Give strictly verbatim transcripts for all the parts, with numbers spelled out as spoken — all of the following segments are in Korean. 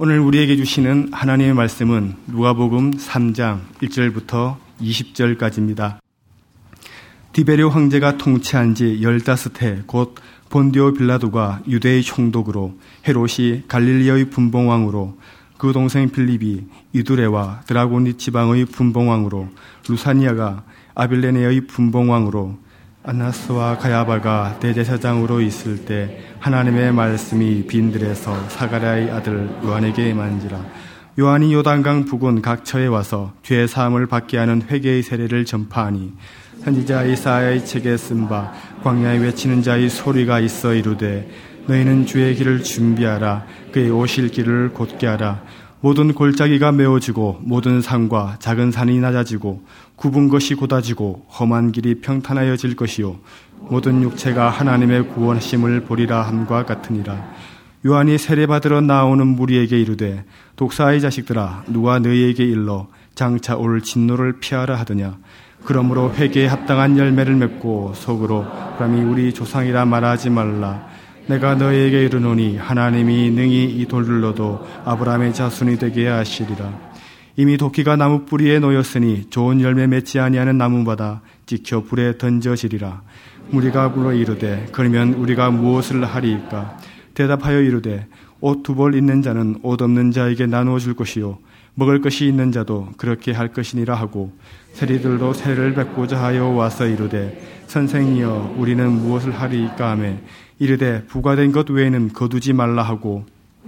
오늘 우리에게 주시는 하나님의 말씀은 누가복음 삼 장 일 절부터 이십 절까지입니다. 디베리오 황제가 통치한 지 열다섯 해 곧 본디오 빌라도가 유대의 총독으로, 헤롯이 갈릴리의 분봉왕으로, 그 동생 빌립이 이두레와 드라고니 지방의 분봉왕으로, 루사니아가 아빌레네의 분봉왕으로, 안나스와 가야바가 대제사장으로 있을 때 하나님의 말씀이 빈들에서 사가랴의 아들 요한에게 임한지라. 요한이 요단강 부근 각처에 와서 죄 사함을 받게 하는 회개의 세례를 전파하니, 선지자 이사야의 책에 쓴 바 광야에 외치는 자의 소리가 있어 이르되, 너희는 주의 길을 준비하라, 그의 오실 길을 곧게 하라. 모든 골짜기가 메워지고 모든 산과 작은 산이 낮아지고 굽은 것이 곧아지고 험한 길이 평탄하여질 것이요 모든 육체가 하나님의 구원하심을 보리라 함과 같으니라. 요한이 세례받으러 나오는 무리에게 이르되, 독사의 자식들아, 누가 너희에게 일러 장차 올 진노를 피하라 하더냐. 그러므로 회개에 합당한 열매를 맺고 속으로 그람이 우리 조상이라 말하지 말라. 내가 너희에게 이르노니 하나님이 능히 이 돌들로도 아브라함의 자손이 되게 하시리라. 이미 도끼가 나무 뿌리에 놓였으니 좋은 열매 맺지 아니하는 나무마다 찍혀 불에 던져지리라. 무리가 물어 이르되, 그러면 우리가 무엇을 하리이까? 대답하여 이르되, 옷 두 벌 있는 자는 옷 없는 자에게 나누어 줄 것이요 먹을 것이 있는 자도 그렇게 할 것이니라 하고, 세리들도 세례를 뵙고자 하여 와서 이르되, 선생이여, 우리는 무엇을 하리이까 하며, 이르되 부과된 것 외에는 거두지 말라 하고,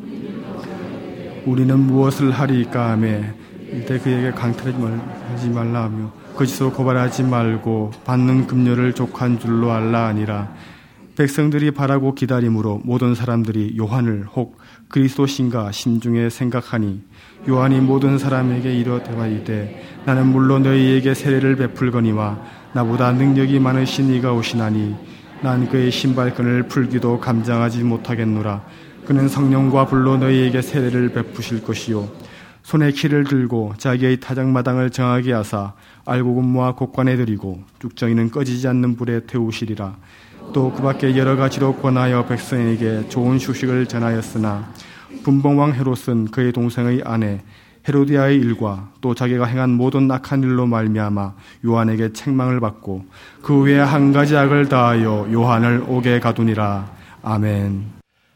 우리는 무엇을 하리이까 하며, 이때 그에게 강탈하지 말라 하며, 거짓으로 고발하지 말고 받는 금료를 족한 줄로 알라 하니라. 백성들이 바라고 기다림으로 모든 사람들이 요한을 혹 그리스도신가 심중에 생각하니, 요한이 모든 사람에게 이르되, 나는 물론 너희에게 세례를 베풀거니와 나보다 능력이 많으신 이가 오시나니 난 그의 신발끈을 풀기도 감당하지 못하겠노라. 그는 성령과 불로 너희에게 세례를 베푸실 것이요 손에 키를 들고 자기의 타작마당을 정하게 하사 알곡은모아 곡관에 들이고 쭉정이는 꺼지지 않는 불에 태우시리라. 또 그 밖에 여러 가지로 권하여 백성에게 좋은 소식을 전하였으나, 분봉왕 헤롯은 그의 동생의 아내 헤로디아의 일과 또 자기가 행한 모든 악한 일로 말미암아 요한에게 책망을 받고 그 외에 한 가지 악을 다하여 요한을 옥에 가두니라. 아멘.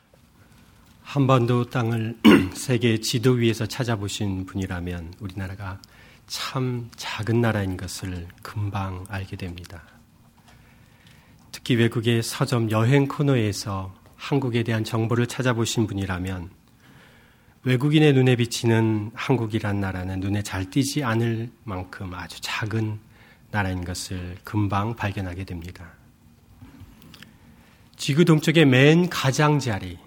한반도 땅을 세계 지도 위에서 찾아보신 분이라면 우리나라가 참 작은 나라인 것을 금방 알게 됩니다. 특히 외국의 서점 여행 코너에서 한국에 대한 정보를 찾아보신 분이라면 외국인의 눈에 비치는 한국이란 나라는 눈에 잘 띄지 않을 만큼 아주 작은 나라인 것을 금방 발견하게 됩니다. 지구 동쪽의 맨 가장자리,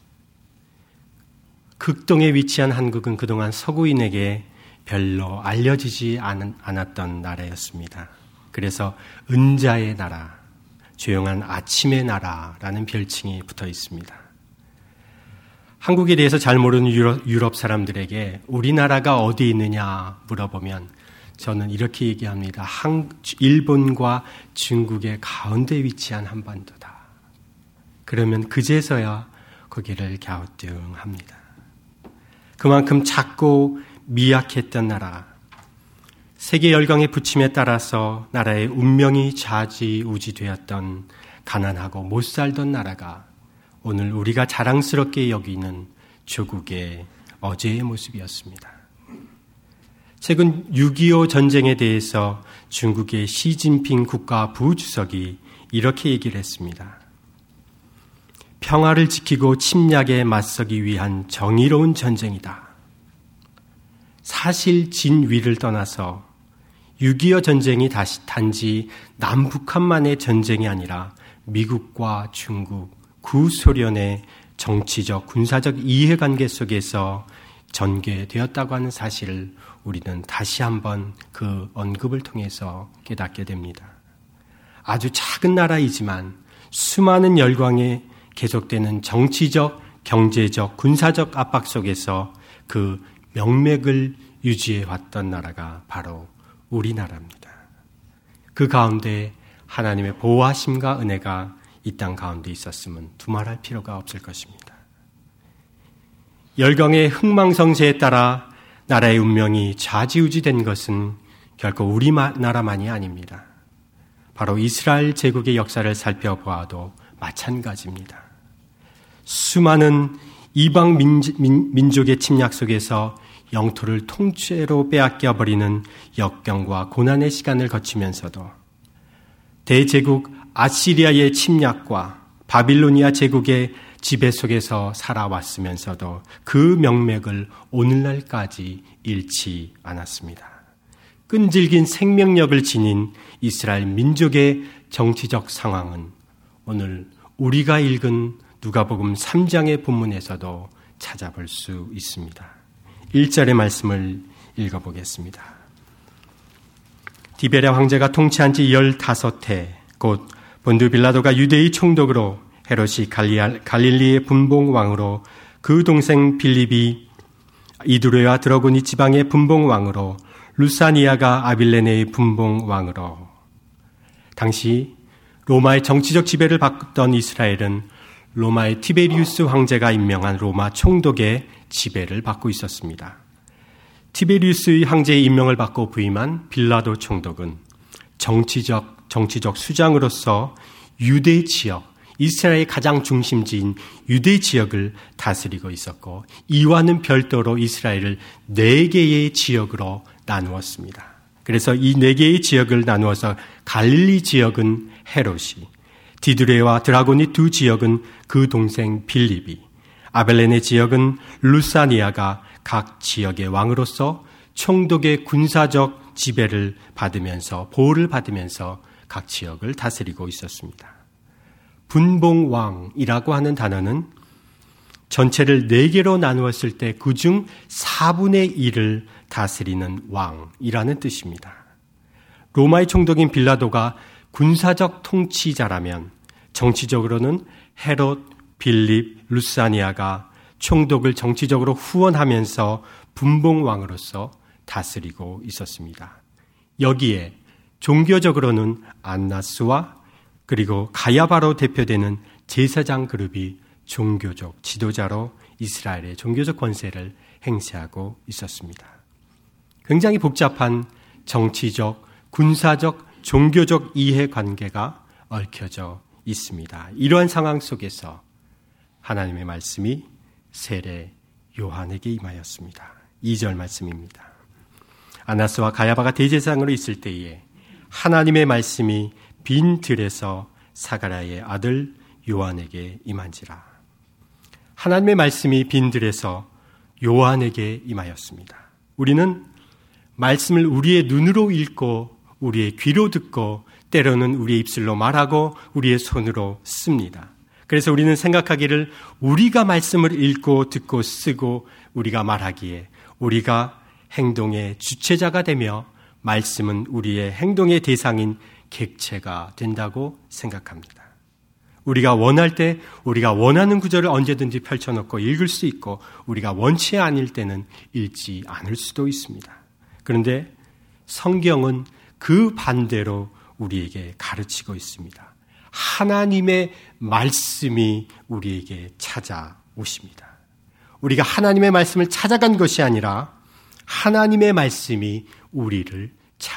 극동에 위치한 한국은 그동안 서구인에게 별로 알려지지 않았던 나라였습니다. 그래서 은자의 나라, 조용한 아침의 나라라는 별칭이 붙어 있습니다. 한국에 대해서 잘 모르는 유럽, 유럽 사람들에게 우리나라가 어디 있느냐 물어보면 저는 이렇게 얘기합니다. 한, 일본과 중국의 가운데 위치한 한반도다. 그러면 그제서야 고개를 갸우뚱합니다. 그만큼 작고 미약했던 나라, 세계 열강의 부침에 따라서 나라의 운명이 좌지우지되었던 가난하고 못 살던 나라가 오늘 우리가 자랑스럽게 여기는 조국의 어제의 모습이었습니다. 최근 육이오 전쟁에 대해서 중국의 시진핑 국가 부주석이 이렇게 얘기를 했습니다. 평화를 지키고 침략에 맞서기 위한 정의로운 전쟁이다. 사실 진위를 떠나서 육이오 전쟁이 다시 단지 남북한만의 전쟁이 아니라 미국과 중국, 구소련의 정치적, 군사적 이해관계 속에서 전개되었다고 하는 사실을 우리는 다시 한번 그 언급을 통해서 깨닫게 됩니다. 아주 작은 나라이지만 수많은 열강에 계속되는 정치적, 경제적, 군사적 압박 속에서 그 명맥을 유지해왔던 나라가 바로 우리나라입니다. 그 가운데 하나님의 보호하심과 은혜가 이 땅 가운데 있었으면 두말할 필요가 없을 것입니다. 열강의 흥망성쇠에 따라 나라의 운명이 좌지우지된 것은 결코 우리나라만이 아닙니다. 바로 이스라엘 제국의 역사를 살펴보아도 마찬가지입니다. 수많은 이방 민지, 민, 민족의 침략 속에서 영토를 통째로 빼앗겨버리는 역경과 고난의 시간을 거치면서도 대제국 아시리아의 침략과 바빌로니아 제국의 지배 속에서 살아왔으면서도 그 명맥을 오늘날까지 잃지 않았습니다. 끈질긴 생명력을 지닌 이스라엘 민족의 정치적 상황은 오늘 우리가 읽은 누가복음 삼 장의 본문에서도 찾아볼 수 있습니다. 일 절의 말씀을 읽어보겠습니다. 디베랴 황제가 통치한 지 열다섯 해, 곧 본두 빌라도가 유대의 총독으로, 헤롯이 갈릴리의 분봉왕으로, 그 동생 빌립이 이두레와 드러고니 지방의 분봉왕으로, 루사니아가 아빌레네의 분봉왕으로. 당시 로마의 정치적 지배를 받던 이스라엘은 로마의 티베리우스 황제가 임명한 로마 총독의 지배를 받고 있었습니다. 티베리우스의 황제의 임명을 받고 부임한 빌라도 총독은 정치적, 정치적 수장으로서 유대 지역, 이스라엘의 가장 중심지인 유대 지역을 다스리고 있었고, 이와는 별도로 이스라엘을 네 개의 지역으로 나누었습니다. 그래서 이 네 개의 지역을 나누어서 갈릴리 지역은 헤롯이, 디두레와 드라고니 두 지역은 그 동생 빌립이, 아벨레네 지역은 루사니아가 각 지역의 왕으로서 총독의 군사적 지배를 받으면서, 보호를 받으면서 각 지역을 다스리고 있었습니다. 분봉왕이라고 하는 단어는 전체를 네 개로 나누었을 때 그중 사분의 일을 다스리는 왕이라는 뜻입니다. 로마의 총독인 빌라도가 군사적 통치자라면 정치적으로는 헤롯, 빌립, 루사니아가 총독을 정치적으로 후원하면서 분봉왕으로서 다스리고 있었습니다. 여기에 종교적으로는 안나스와 그리고 가야바로 대표되는 제사장 그룹이 종교적 지도자로 이스라엘의 종교적 권세를 행사하고 있었습니다. 굉장히 복잡한 정치적, 군사적, 종교적 이해관계가 얽혀져 있습니다. 이러한 상황 속에서 하나님의 말씀이 세례 요한에게 임하였습니다. 이 절 말씀입니다. 아나스와 가야바가 대제사장으로 있을 때에 하나님의 말씀이 빈 들에서 사가랴의 아들 요한에게 임한지라. 하나님의 말씀이 빈 들에서 요한에게 임하였습니다. 우리는 말씀을 우리의 눈으로 읽고 우리의 귀로 듣고 때로는 우리의 입술로 말하고 우리의 손으로 씁니다. 그래서 우리는 생각하기를 우리가 말씀을 읽고 듣고 쓰고 우리가 말하기에 우리가 행동의 주체자가 되며 말씀은 우리의 행동의 대상인 객체가 된다고 생각합니다. 우리가 원할 때 우리가 원하는 구절을 언제든지 펼쳐놓고 읽을 수 있고 우리가 원치 않을 때는 읽지 않을 수도 있습니다. 그런데 성경은 그 반대로 우리에게 가르치고 있습니다. 하나님의 말씀이 우리에게 찾아오십니다. 우리가 하나님의 말씀을 찾아간 것이 아니라 하나님의 말씀이 우리를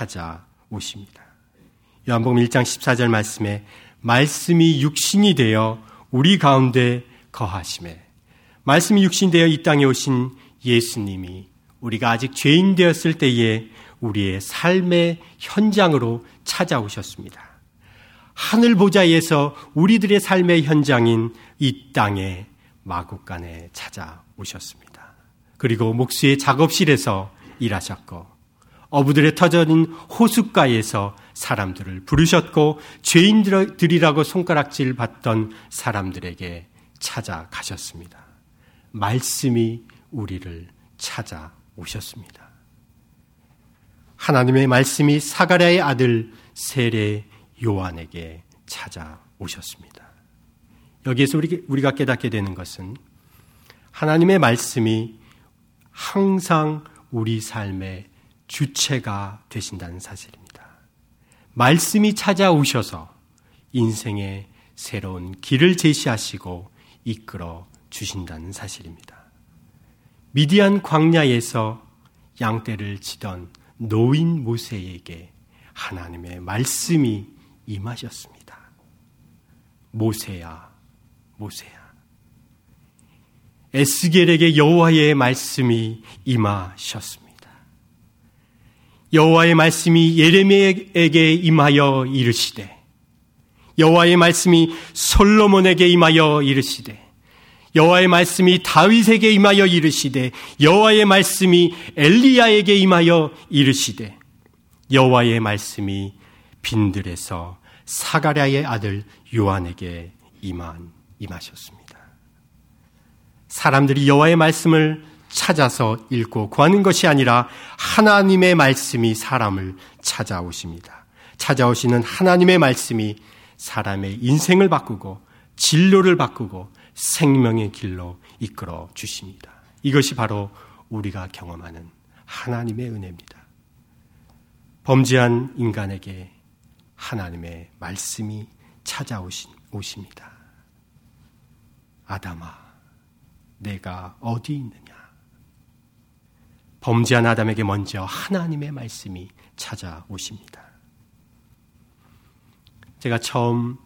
찾아오십니다. 요한복음 일 장 십사 절 말씀에 말씀이 육신이 되어 우리 가운데 거하심에, 말씀이 육신이 되어 이 땅에 오신 예수님이 우리가 아직 죄인 되었을 때에 우리의 삶의 현장으로 찾아오셨습니다. 하늘 보좌에서 우리들의 삶의 현장인 이 땅에 마국간에 찾아오셨습니다. 그리고 목수의 작업실에서 일하셨고 어부들의 터전인 호숫가에서 사람들을 부르셨고 죄인들이라고 손가락질 받던 사람들에게 찾아가셨습니다. 말씀이 우리를 찾아오셨습니다. 하나님의 말씀이 사가랴의 아들 세례 요한에게 찾아오셨습니다. 여기에서 우리가 깨닫게 되는 것은 하나님의 말씀이 항상 우리 삶의 주체가 되신다는 사실입니다. 말씀이 찾아오셔서 인생의 새로운 길을 제시하시고 이끌어 주신다는 사실입니다. 미디안 광야에서 양떼를 치던 노인 모세에게 하나님의 말씀이 임하셨습니다. 모세야, 모세야. 에스겔에게 여호와의 말씀이 임하셨습니다. 여호와의 말씀이 예레미야에게 임하여 이르시되, 여호와의 말씀이 솔로몬에게 임하여 이르시되, 여호와의 말씀이 다윗에게 임하여 이르시되, 여호와의 말씀이 엘리야에게 임하여 이르시되, 여호와의 말씀이 빈들에서 사가랴의 아들 요한에게 임한 임하셨습니다. 사람들이 여호와의 말씀을 찾아서 읽고 구하는 것이 아니라 하나님의 말씀이 사람을 찾아오십니다. 찾아오시는 하나님의 말씀이 사람의 인생을 바꾸고 진로를 바꾸고 생명의 길로 이끌어 주십니다. 이것이 바로 우리가 경험하는 하나님의 은혜입니다. 범죄한 인간에게 하나님의 말씀이 찾아오십니다. 아담아, 내가 어디 있느냐? 범죄한 아담에게 먼저 하나님의 말씀이 찾아오십니다. 제가 처음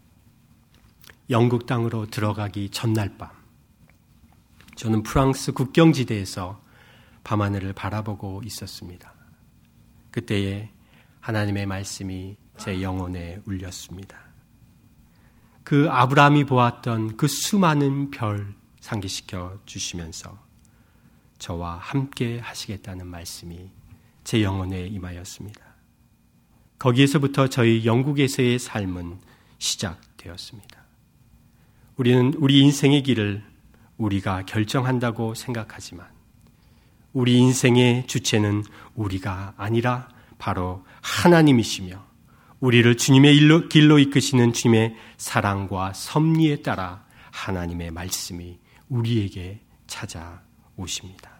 영국 땅으로 들어가기 전날 밤, 저는 프랑스 국경지대에서 밤하늘을 바라보고 있었습니다. 그때에 하나님의 말씀이 제 영혼에 울렸습니다. 그 아브라함이 보았던 그 수많은 별 상기시켜 주시면서 저와 함께 하시겠다는 말씀이 제 영혼에 임하였습니다. 거기에서부터 저희 영국에서의 삶은 시작되었습니다. 우리는 우리 인생의 길을 우리가 결정한다고 생각하지만 우리 인생의 주체는 우리가 아니라 바로 하나님이시며 우리를 주님의 일로, 길로 이끄시는 주님의 사랑과 섭리에 따라 하나님의 말씀이 우리에게 찾아오십니다.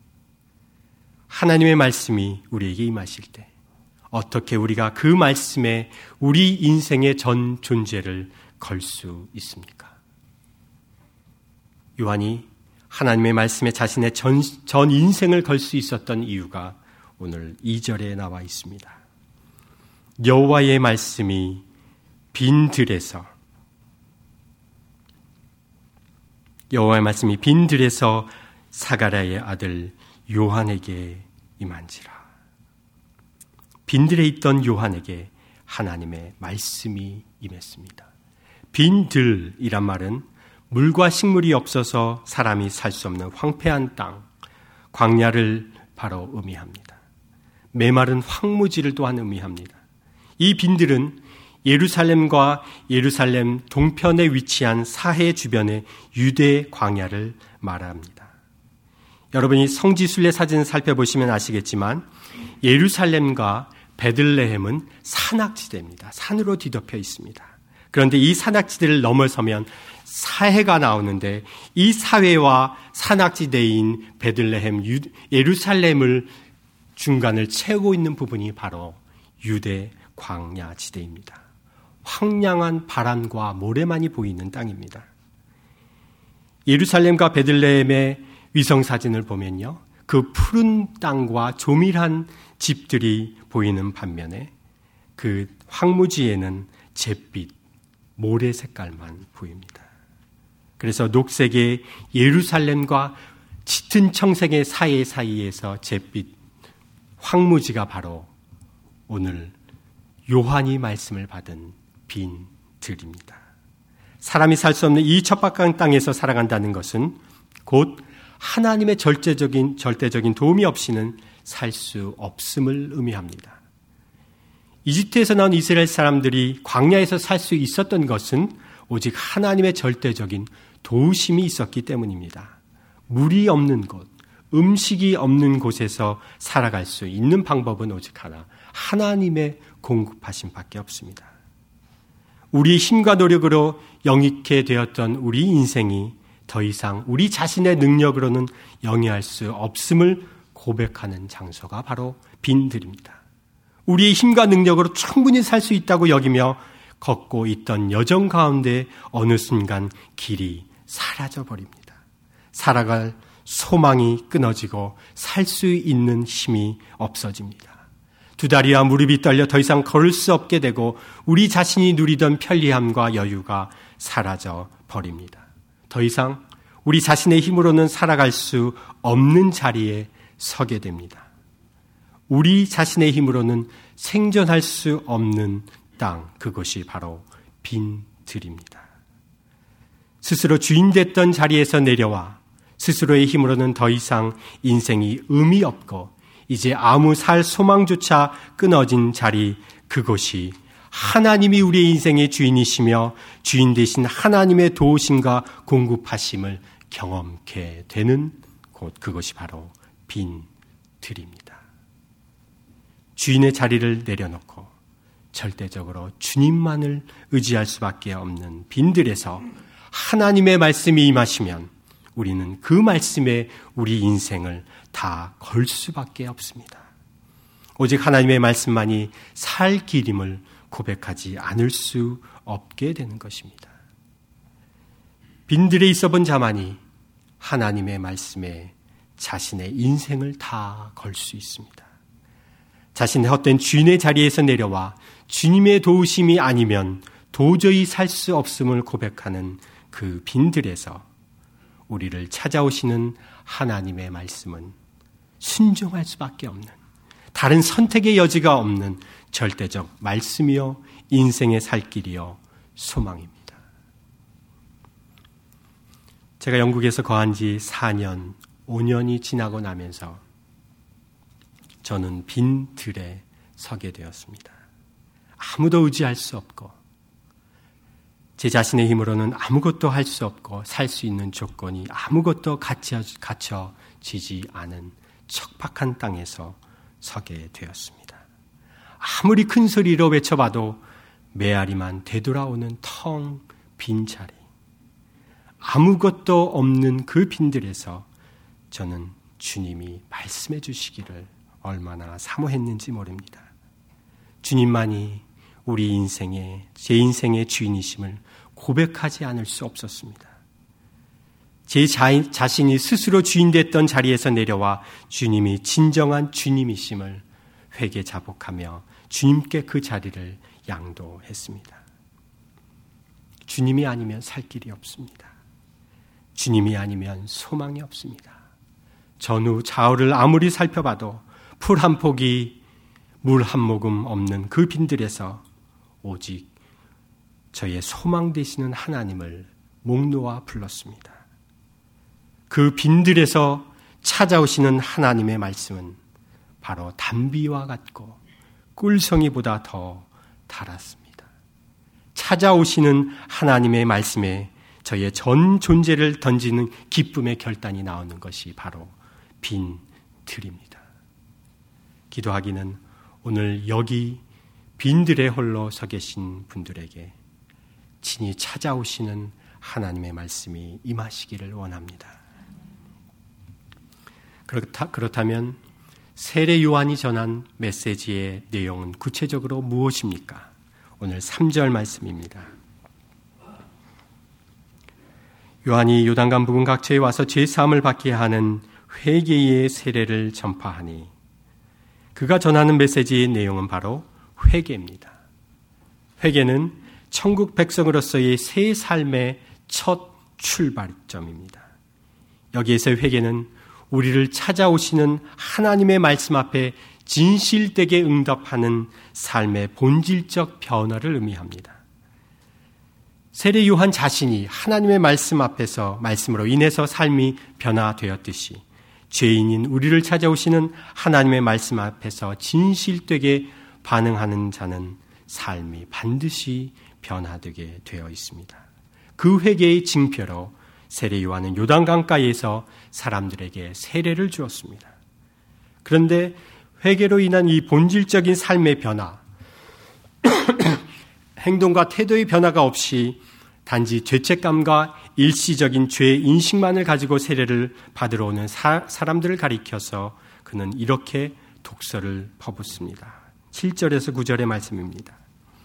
하나님의 말씀이 우리에게 임하실 때 어떻게 우리가 그 말씀에 우리 인생의 전 존재를 걸 수 있습니까? 요한이 하나님의 말씀에 자신의 전, 전 인생을 걸 수 있었던 이유가 오늘 이 절에 나와 있습니다. 여호와의 말씀이 빈 들에서 여호와의 말씀이 빈 들에서 사가랴의 아들 요한에게 임한지라. 빈들에 있던 요한에게 하나님의 말씀이 임했습니다. 빈들이란 말은 물과 식물이 없어서 사람이 살 수 없는 황폐한 땅, 광야를 바로 의미합니다. 메마른 황무지를 또한 의미합니다. 이 빈들은 예루살렘과 예루살렘 동편에 위치한 사해 주변의 유대 광야를 말합니다. 여러분이 성지순례 사진을 살펴보시면 아시겠지만 예루살렘과 베들레헴은 산악지대입니다. 산으로 뒤덮여 있습니다. 그런데 이 산악지대를 넘어서면 사해가 나오는데 이 사해와 산악지대인 베들레헴, 예루살렘을 중간을 채우고 있는 부분이 바로 유대 광야지대입니다. 황량한 바람과 모래만이 보이는 땅입니다. 예루살렘과 베들레헴의 위성사진을 보면요, 그 푸른 땅과 조밀한 집들이 보이는 반면에 그 황무지에는 잿빛, 모래 색깔만 보입니다. 그래서 녹색의 예루살렘과 짙은 청색의 사이 사이에서 잿빛 황무지가 바로 오늘 요한이 말씀을 받은 빈 들입니다. 사람이 살 수 없는 이 척박한 땅에서 살아간다는 것은 곧 하나님의 절대적인, 절대적인 도움이 없이는 살 수 없음을 의미합니다. 이집트에서 나온 이스라엘 사람들이 광야에서 살 수 있었던 것은 오직 하나님의 절대적인 도우심이 있었기 때문입니다. 물이 없는 곳, 음식이 없는 곳에서 살아갈 수 있는 방법은 오직 하나, 하나님의 공급하심 밖에 없습니다. 우리의 힘과 노력으로 영익게 되었던 우리 인생이 더 이상 우리 자신의 능력으로는 영위할 수 없음을 고백하는 장소가 바로 빈들입니다. 우리의 힘과 능력으로 충분히 살 수 있다고 여기며 걷고 있던 여정 가운데 어느 순간 길이 사라져 버립니다. 살아갈 소망이 끊어지고 살 수 있는 힘이 없어집니다. 두 다리와 무릎이 떨려 더 이상 걸을 수 없게 되고 우리 자신이 누리던 편리함과 여유가 사라져 버립니다. 더 이상 우리 자신의 힘으로는 살아갈 수 없는 자리에 서게 됩니다. 우리 자신의 힘으로는 생존할 수 없는 땅, 그것이 바로 빈 들입니다. 스스로 주인됐던 자리에서 내려와 스스로의 힘으로는 더 이상 인생이 의미 없고 이제 아무 살 소망조차 끊어진 자리, 그곳이 하나님이 우리의 인생의 주인이시며 주인 되신 하나님의 도우심과 공급하심을 경험케 되는 곳, 그것이 바로 빈 들입니다. 주인의 자리를 내려놓고 절대적으로 주님만을 의지할 수밖에 없는 빈들에서 하나님의 말씀이 임하시면 우리는 그 말씀에 우리 인생을 다 걸 수밖에 없습니다. 오직 하나님의 말씀만이 살 길임을 고백하지 않을 수 없게 되는 것입니다. 빈들에 있어 본 자만이 하나님의 말씀에 자신의 인생을 다 걸 수 있습니다. 자신의 헛된 주인의 자리에서 내려와 주님의 도우심이 아니면 도저히 살 수 없음을 고백하는 그 빈들에서 우리를 찾아오시는 하나님의 말씀은 순종할 수밖에 없는, 다른 선택의 여지가 없는 절대적 말씀이요 인생의 살 길이요 소망입니다. 제가 영국에서 거한 지 사 년, 오 년이 지나고 나면서 저는 빈 들에 서게 되었습니다. 아무도 의지할 수 없고 제 자신의 힘으로는 아무것도 할 수 없고 살 수 있는 조건이 아무것도 갖춰지지 않은 척박한 땅에서 서게 되었습니다. 아무리 큰 소리로 외쳐봐도 메아리만 되돌아오는 텅 빈 자리, 아무것도 없는 그 빈들에서 저는 주님이 말씀해 주시기를 얼마나 사모했는지 모릅니다. 주님만이 우리 인생의, 제 인생의 주인이심을 고백하지 않을 수 없었습니다. 제 자, 자신이 스스로 주인됐던 자리에서 내려와 주님이 진정한 주님이심을 회개자복하며 주님께 그 자리를 양도했습니다. 주님이 아니면 살 길이 없습니다. 주님이 아니면 소망이 없습니다. 전후 좌우를 아무리 살펴봐도 풀 한 포기, 물 한 모금 없는 그 빈들에서 오직 저의 소망 되시는 하나님을 목 놓아 불렀습니다. 그 빈들에서 찾아오시는 하나님의 말씀은 바로 단비와 같고 꿀성이보다 더 달았습니다. 찾아오시는 하나님의 말씀에 저의 전 존재를 던지는 기쁨의 결단이 나오는 것이 바로 빈 들입니다. 기도하기는 오늘 여기 빈들에 홀로 서 계신 분들에게 친히 찾아오시는 하나님의 말씀이 임하시기를 원합니다. 그렇다, 그렇다면 세례 요한이 전한 메시지의 내용은 구체적으로 무엇입니까? 오늘 삼 절 말씀입니다. 요한이 요단강 부근 각처에 와서 죄사함을 받게 하는 회개의 세례를 전파하니, 그가 전하는 메시지의 내용은 바로 회개입니다. 회개는 천국 백성으로서의 새 삶의 첫 출발점입니다. 여기에서 회개는 우리를 찾아오시는 하나님의 말씀 앞에 진실되게 응답하는 삶의 본질적 변화를 의미합니다. 세례 요한 자신이 하나님의 말씀 앞에서 말씀으로 인해서 삶이 변화되었듯이 죄인인 우리를 찾아오시는 하나님의 말씀 앞에서 진실되게 반응하는 자는 삶이 반드시 변화되게 되어 있습니다. 그 회개의 징표로 세례 요한은 요단강가에서 사람들에게 세례를 주었습니다. 그런데 회개로 인한 이 본질적인 삶의 변화, 행동과 태도의 변화가 없이 단지 죄책감과 일시적인 죄 인식만을 가지고 세례를 받으러 오는 사, 사람들을 가리켜서 그는 이렇게 독설을 퍼붓습니다. 칠 절에서 구 절의 말씀입니다.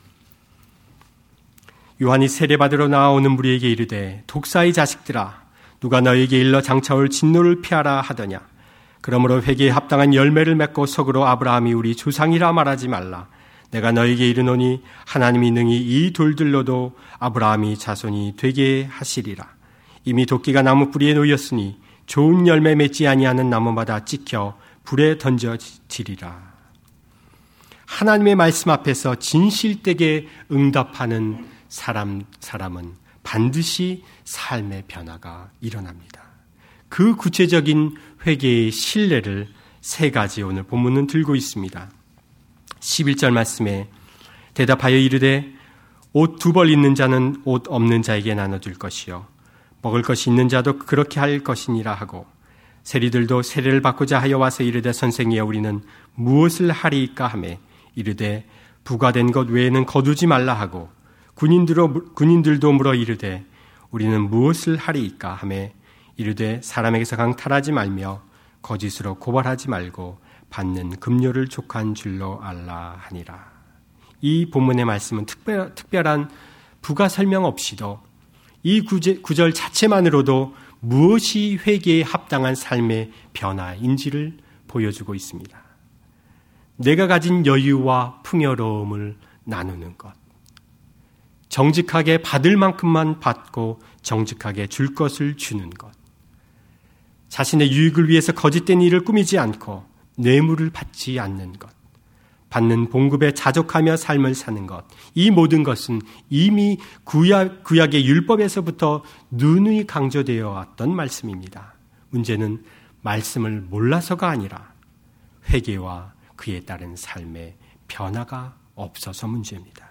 요한이 세례받으러 나오는 무리에게 이르되, 독사의 자식들아, 누가 너에게 일러 장차올 진노를 피하라 하더냐. 그러므로 회개에 합당한 열매를 맺고 속으로 아브라함이 우리 조상이라 말하지 말라. 내가 너에게 이르노니 하나님이 능히 이 돌들로도 아브라함이 자손이 되게 하시리라. 이미 도끼가 나무 뿌리에 놓였으니 좋은 열매 맺지 아니하는 나무마다 찍혀 불에 던져지리라. 하나님의 말씀 앞에서 진실되게 응답하는 사람, 사람은 반드시 삶의 변화가 일어납니다. 그 구체적인 회개의 신뢰를 세 가지 오늘 본문은 들고 있습니다. 십일 절 말씀에 대답하여 이르되 옷 두 벌 있는 자는 옷 없는 자에게 나눠줄 것이요 먹을 것이 있는 자도 그렇게 할 것이니라 하고 세리들도 세례를 받고자 하여 와서 이르되 선생이여 우리는 무엇을 하리이까 하매 이르되 부과된 것 외에는 거두지 말라 하고 군인들도, 군인들도 물어 이르되 우리는 무엇을 하리이까 하매 이르되 사람에게서 강탈하지 말며 거짓으로 고발하지 말고 받는 급료를 족한 줄로 알라 하니라. 이 본문의 말씀은 특별, 특별한 부가 설명 없이도 이 구제, 구절 자체만으로도 무엇이 회개에 합당한 삶의 변화인지를 보여주고 있습니다. 내가 가진 여유와 풍요로움을 나누는 것, 정직하게 받을 만큼만 받고 정직하게 줄 것을 주는 것, 자신의 유익을 위해서 거짓된 일을 꾸미지 않고 뇌물을 받지 않는 것, 받는 봉급에 자족하며 삶을 사는 것, 이 모든 것은 이미 구약, 구약의 율법에서부터 누누이 강조되어 왔던 말씀입니다. 문제는 말씀을 몰라서가 아니라 회개와 그에 따른 삶의 변화가 없어서 문제입니다.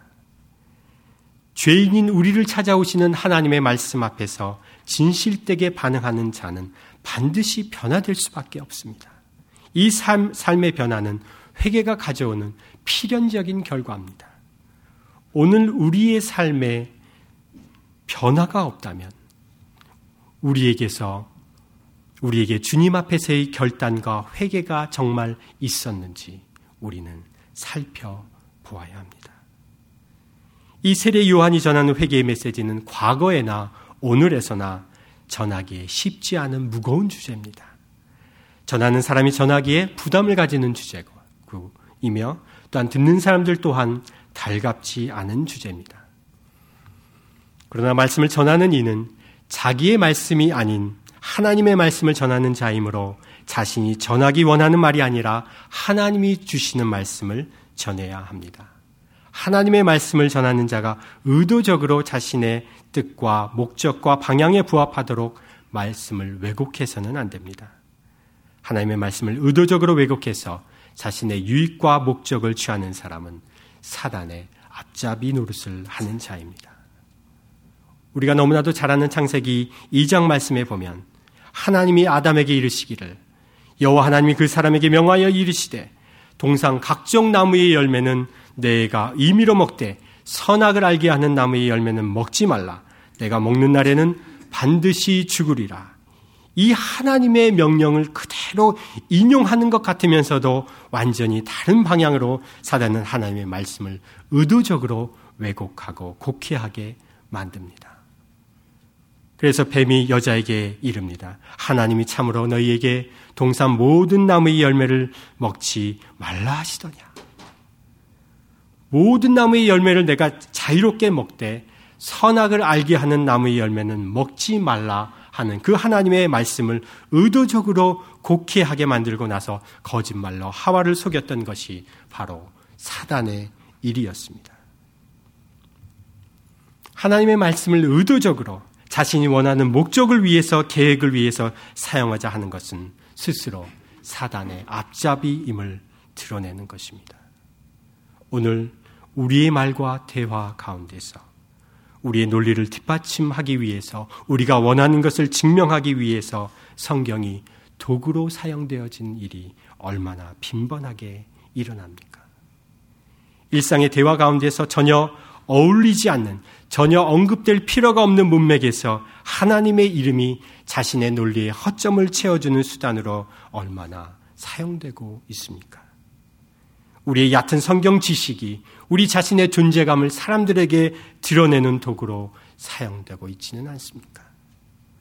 죄인인 우리를 찾아오시는 하나님의 말씀 앞에서 진실되게 반응하는 자는 반드시 변화될 수밖에 없습니다. 이 삶, 삶의 변화는 회개가 가져오는 필연적인 결과입니다. 오늘 우리의 삶에 변화가 없다면 우리에게서 우리에게 주님 앞에서의 결단과 회개가 정말 있었는지 우리는 살펴보아야 합니다. 이 세례 요한이 전하는 회개의 메시지는 과거에나 오늘에서나 전하기에 쉽지 않은 무거운 주제입니다. 전하는 사람이 전하기에 부담을 가지는 주제이며 또한 듣는 사람들 또한 달갑지 않은 주제입니다. 그러나 말씀을 전하는 이는 자기의 말씀이 아닌 하나님의 말씀을 전하는 자이므로 자신이 전하기 원하는 말이 아니라 하나님이 주시는 말씀을 전해야 합니다. 하나님의 말씀을 전하는 자가 의도적으로 자신의 뜻과 목적과 방향에 부합하도록 말씀을 왜곡해서는 안 됩니다. 하나님의 말씀을 의도적으로 왜곡해서 자신의 유익과 목적을 취하는 사람은 사단의 앞잡이 노릇을 하는 자입니다. 우리가 너무나도 잘 아는 창세기 이 장 말씀에 보면 하나님이 아담에게 이르시기를 여호와 하나님이 그 사람에게 명하여 이르시되 동상 각종 나무의 열매는 내가 임의로 먹되 선악을 알게 하는 나무의 열매는 먹지 말라. 내가 먹는 날에는 반드시 죽으리라. 이 하나님의 명령을 그대로 인용하는 것 같으면서도 완전히 다른 방향으로 사단은 하나님의 말씀을 의도적으로 왜곡하고 곡해하게 만듭니다. 그래서 뱀이 여자에게 이릅니다. 하나님이 참으로 너희에게 동산 모든 나무의 열매를 먹지 말라 하시더냐. 모든 나무의 열매를 내가 자유롭게 먹되 선악을 알게 하는 나무의 열매는 먹지 말라 하는 그 하나님의 말씀을 의도적으로 곡해하게 만들고 나서 거짓말로 하와를 속였던 것이 바로 사단의 일이었습니다. 하나님의 말씀을 의도적으로 자신이 원하는 목적을 위해서 계획을 위해서 사용하자 하는 것은 스스로 사단의 앞잡이임을 드러내는 것입니다. 오늘 우리의 말과 대화 가운데서 우리의 논리를 뒷받침하기 위해서 우리가 원하는 것을 증명하기 위해서 성경이 도구로 사용되어진 일이 얼마나 빈번하게 일어납니까? 일상의 대화 가운데서 전혀 어울리지 않는, 전혀 언급될 필요가 없는 문맥에서 하나님의 이름이 자신의 논리에 허점을 채워주는 수단으로 얼마나 사용되고 있습니까? 우리의 얕은 성경 지식이 우리 자신의 존재감을 사람들에게 드러내는 도구로 사용되고 있지는 않습니까?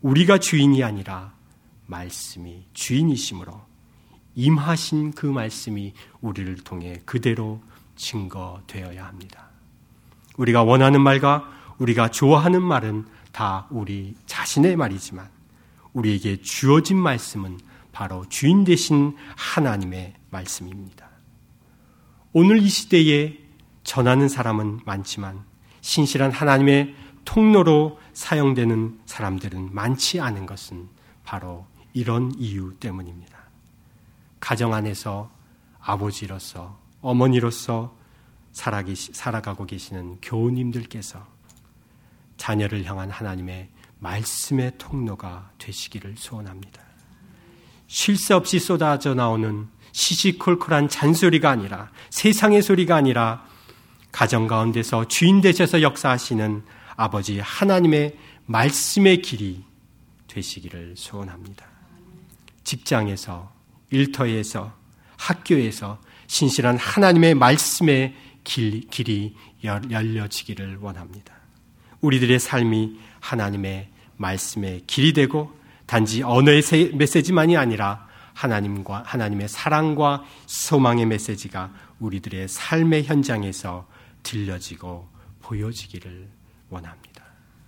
우리가 주인이 아니라 말씀이 주인이시므로 임하신 그 말씀이 우리를 통해 그대로 증거되어야 합니다. 우리가 원하는 말과 우리가 좋아하는 말은 다 우리 자신의 말이지만 우리에게 주어진 말씀은 바로 주인 되신 하나님의 말씀입니다. 오늘 이 시대에 전하는 사람은 많지만 신실한 하나님의 통로로 사용되는 사람들은 많지 않은 것은 바로 이런 이유 때문입니다. 가정 안에서 아버지로서 어머니로서 살아계시, 살아가고 계시는 교우님들께서 자녀를 향한 하나님의 말씀의 통로가 되시기를 소원합니다. 쉴 새 없이 쏟아져 나오는 시시콜콜한 잔소리가 아니라 세상의 소리가 아니라 가정 가운데서 주인 되셔서 역사하시는 아버지 하나님의 말씀의 길이 되시기를 소원합니다. 직장에서, 일터에서, 학교에서 신실한 하나님의 말씀의 길, 길이 열려지기를 원합니다. 우리들의 삶이 하나님의 말씀의 길이 되고 단지 언어의 메시지만이 아니라 하나님과 하나님의 사랑과 소망의 메시지가 우리들의 삶의 현장에서 들려지고 보여지기를 원합니다.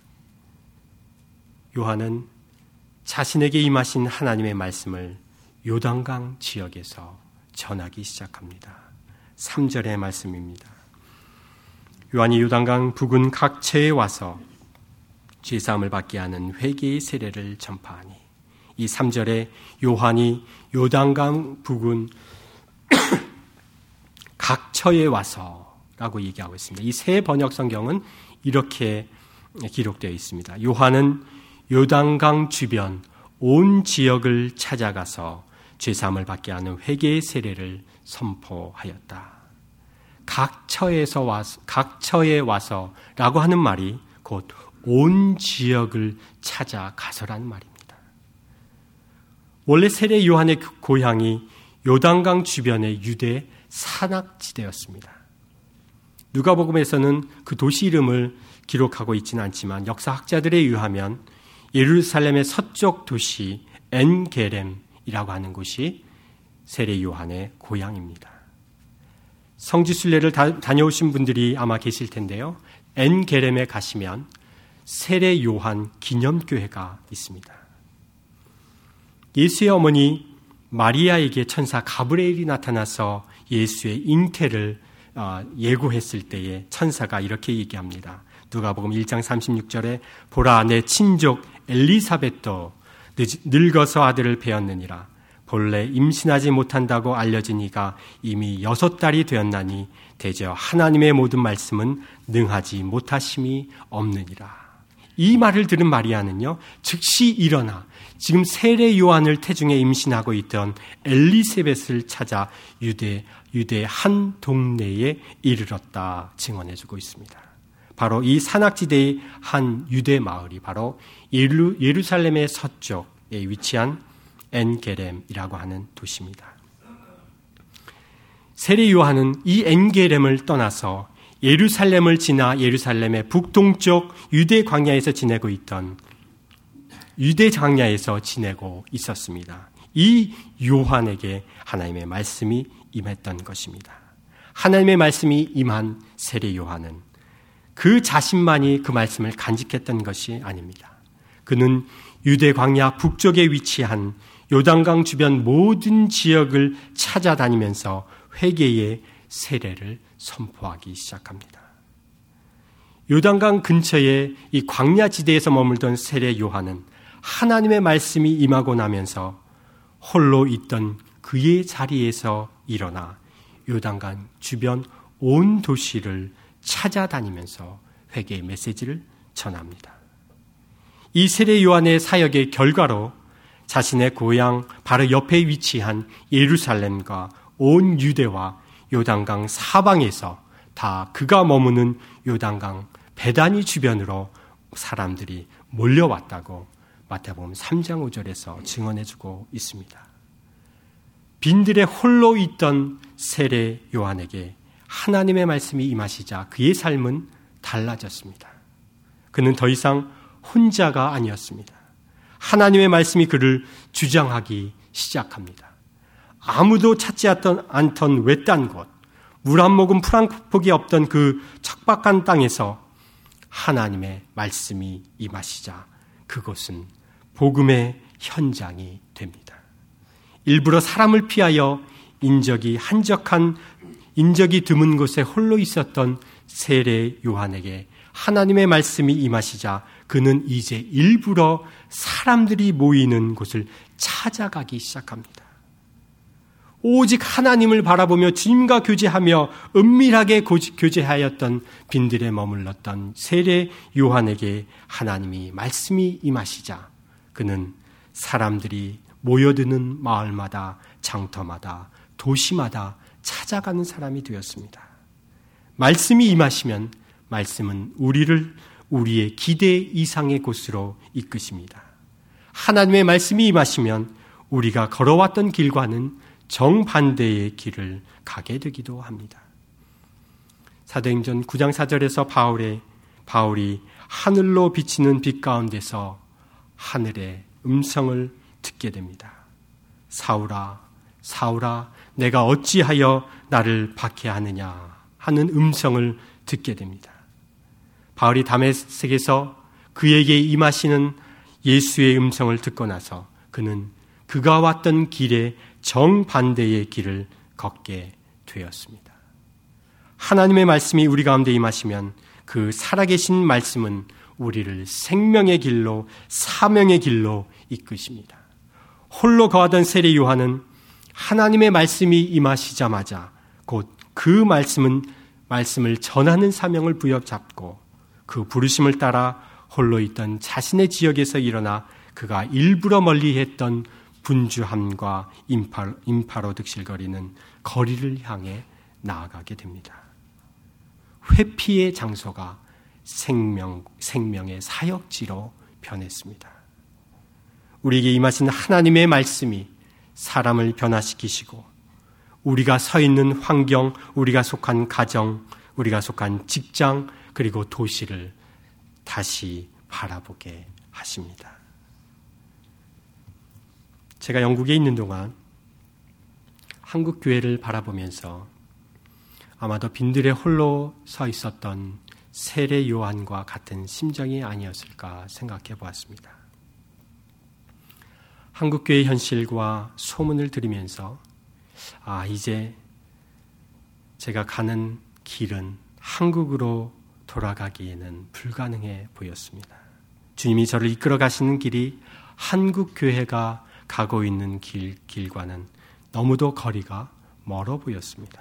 요한은 자신에게 임하신 하나님의 말씀을 요단강 지역에서 전하기 시작합니다. 삼 절의 말씀입니다. 요한이 요단강 부근 각처에 와서 죄사함을 받게 하는 회개의 세례를 전파하니, 이 삼 절에 요한이 요단강 부근 각처에 와서 라고 얘기하고 있습니다. 이 새 번역 성경은 이렇게 기록되어 있습니다. 요한은 요단강 주변 온 지역을 찾아가서 죄사함을 받게 하는 회개의 세례를 선포하였다. 각처에서 와서, 각처에 와서라고 하는 말이 곧 온 지역을 찾아가서라는 말입니다. 원래 세례 요한의 고향이 요단강 주변의 유대 산악지대였습니다. 누가복음에서는 그 도시 이름을 기록하고 있지는 않지만 역사학자들에 의하면 예루살렘의 서쪽 도시 엔게렘이라고 하는 곳이 세례 요한의 고향입니다. 성지순례를 다, 다녀오신 분들이 아마 계실 텐데요. 엔게렘에 가시면 세례 요한 기념교회가 있습니다. 예수의 어머니 마리아에게 천사 가브리엘이 나타나서 예수의 잉태를 예고했을 때에 천사가 이렇게 얘기합니다. 누가복음 일 장 삼십육 절에 보라 내 친족 엘리사벳도 늙어서 아들을 배었느니라. 본래 임신하지 못한다고 알려진 이가 이미 여섯 달이 되었나니 대저 하나님의 모든 말씀은 능하지 못하심이 없느니라. 이 말을 들은 마리아는요, 즉시 일어나 지금 세례 요한을 태중에 임신하고 있던 엘리사벳을 찾아 유대 유대 한 동네에 이르렀다 증언해주고 있습니다. 바로 이 산악지대의 한 유대 마을이 바로 예루, 예루살렘의 서쪽에 위치한 엔게렘이라고 하는 도시입니다. 세례 요한은 이 엔게렘을 떠나서 예루살렘을 지나 예루살렘의 북동쪽 유대 광야에서 지내고 있던 유대 광야에서 지내고 있었습니다. 이 요한에게 하나님의 말씀이 임했던 것입니다. 하나님의 말씀이 임한 세례 요한은 그 자신만이 그 말씀을 간직했던 것이 아닙니다. 그는 유대 광야 북쪽에 위치한 요단강 주변 모든 지역을 찾아다니면서 회개의 세례를 선포하기 시작합니다. 요단강 근처에 이 광야지대에서 머물던 세례 요한은 하나님의 말씀이 임하고 나면서 홀로 있던 그의 자리에서 일어나 요단강 주변 온 도시를 찾아다니면서 회개의 메시지를 전합니다. 이 세례 요한의 사역의 결과로 자신의 고향 바로 옆에 위치한 예루살렘과 온 유대와 요단강 사방에서 다 그가 머무는 요단강 베다니 주변으로 사람들이 몰려왔다고 마태복음 삼 장 오 절에서 증언해주고 있습니다. 빈들에 홀로 있던 세례 요한에게 하나님의 말씀이 임하시자 그의 삶은 달라졌습니다. 그는 더 이상 혼자가 아니었습니다. 하나님의 말씀이 그를 주장하기 시작합니다. 아무도 찾지 않던 외딴 곳, 물 한 모금 풀 한 폭이 없던 그 척박한 땅에서 하나님의 말씀이 임하시자 그곳은 복음의 현장이 됩니다. 일부러 사람을 피하여 인적이 한적한 인적이 드문 곳에 홀로 있었던 세례 요한에게 하나님의 말씀이 임하시자 그는 이제 일부러 사람들이 모이는 곳을 찾아가기 시작합니다. 오직 하나님을 바라보며 주님과 교제하며 은밀하게 교제하였던 빈들에 머물렀던 세례 요한에게 하나님이 말씀이 임하시자 그는 사람들이 모여드는 마을마다 장터마다 도시마다 찾아가는 사람이 되었습니다. 말씀이 임하시면 말씀은 우리를 우리의 기대 이상의 곳으로 이끄십니다. 하나님의 말씀이 임하시면 우리가 걸어왔던 길과는 정반대의 길을 가게 되기도 합니다. 사도행전 구 장 사 절에서 바울의, 바울이 하늘로 비치는 빛 가운데서 하늘의 음성을 듣게 됩니다. 사울아, 사울아, 내가 어찌하여 나를 박해하느냐 하는 음성을 듣게 됩니다. 바울이 다메섹에서 그에게 임하시는 예수의 음성을 듣고 나서 그는 그가 왔던 길의 정반대의 길을 걷게 되었습니다. 하나님의 말씀이 우리 가운데 임하시면 그 살아계신 말씀은 우리를 생명의 길로 사명의 길로 이끄십니다. 홀로 거하던 세례 요한은 하나님의 말씀이 임하시자마자 곧 그 말씀은 말씀을 전하는 사명을 부여잡고 그 부르심을 따라 홀로 있던 자신의 지역에서 일어나 그가 일부러 멀리 했던 분주함과 인파, 인파로 득실거리는 거리를 향해 나아가게 됩니다. 회피의 장소가 생명, 생명의 사역지로 변했습니다. 우리에게 임하신 하나님의 말씀이 사람을 변화시키시고 우리가 서 있는 환경, 우리가 속한 가정, 우리가 속한 직장 그리고 도시를 다시 바라보게 하십니다. 제가 영국에 있는 동안 한국 교회를 바라보면서 아마도 빈들에 홀로 서 있었던 세례 요한과 같은 심정이 아니었을까 생각해 보았습니다. 한국 교회의 현실과 소문을 들으면서 아, 이제 제가 가는 길은 한국으로 돌아가기에는 불가능해 보였습니다. 주님이 저를 이끌어 가시는 길이 한국 교회가 가고 있는 길, 길과는 너무도 거리가 멀어 보였습니다.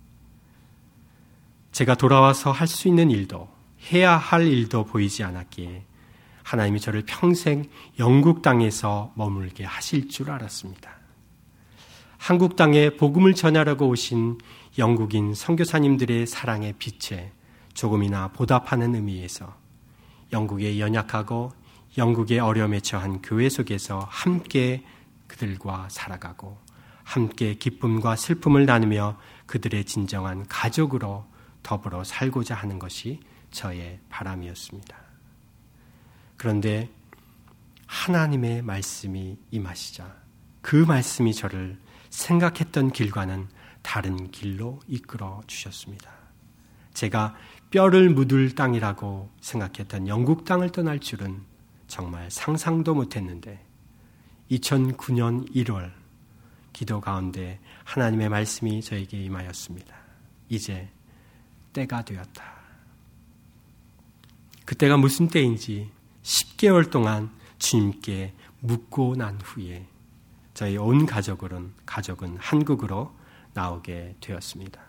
제가 돌아와서 할 수 있는 일도 해야 할 일도 보이지 않았기에 하나님이 저를 평생 영국 땅에서 머물게 하실 줄 알았습니다. 한국 땅에 복음을 전하려고 오신 영국인 선교사님들의 사랑의 빛에 조금이나 보답하는 의미에서 영국의 연약하고 영국의 어려움에 처한 교회 속에서 함께 그들과 살아가고 함께 기쁨과 슬픔을 나누며 그들의 진정한 가족으로 더불어 살고자 하는 것이 저의 바람이었습니다. 그런데 하나님의 말씀이 임하시자 그 말씀이 저를 생각했던 길과는 다른 길로 이끌어 주셨습니다. 제가 뼈를 묻을 땅이라고 생각했던 영국 땅을 떠날 줄은 정말 상상도 못했는데 이천구 년 일월 기도 가운데 하나님의 말씀이 저에게 임하였습니다. 이제 때가 되었다. 그때가 무슨 때인지 십 개월 동안 주님께 묻고 난 후에 저희 온 가족은, 가족은 한국으로 나오게 되었습니다.